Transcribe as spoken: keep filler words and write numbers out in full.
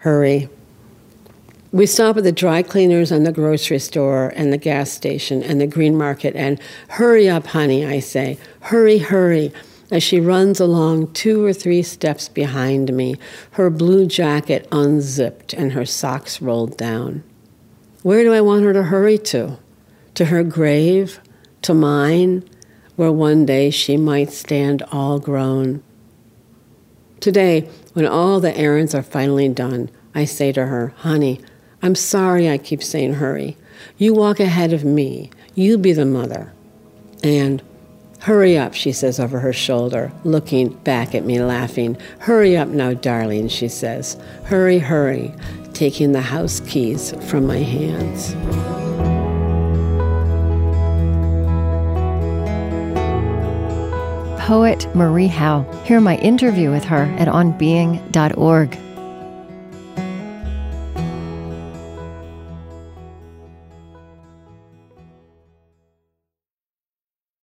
Hurry. We stop at the dry cleaners and the grocery store and the gas station and the green market and hurry up, honey, I say. Hurry, hurry, as she runs along two or three steps behind me, her blue jacket unzipped and her socks rolled down. Where do I want her to hurry to? To her grave? To mine? Where one day she might stand all grown. Today, when all the errands are finally done, I say to her, honey, I'm sorry I keep saying hurry. You walk ahead of me. You be the mother. And hurry up, she says over her shoulder, looking back at me laughing. Hurry up now, darling, she says. Hurry, hurry, taking the house keys from my hands. Poet Marie Howe. Hear my interview with her at on being dot org.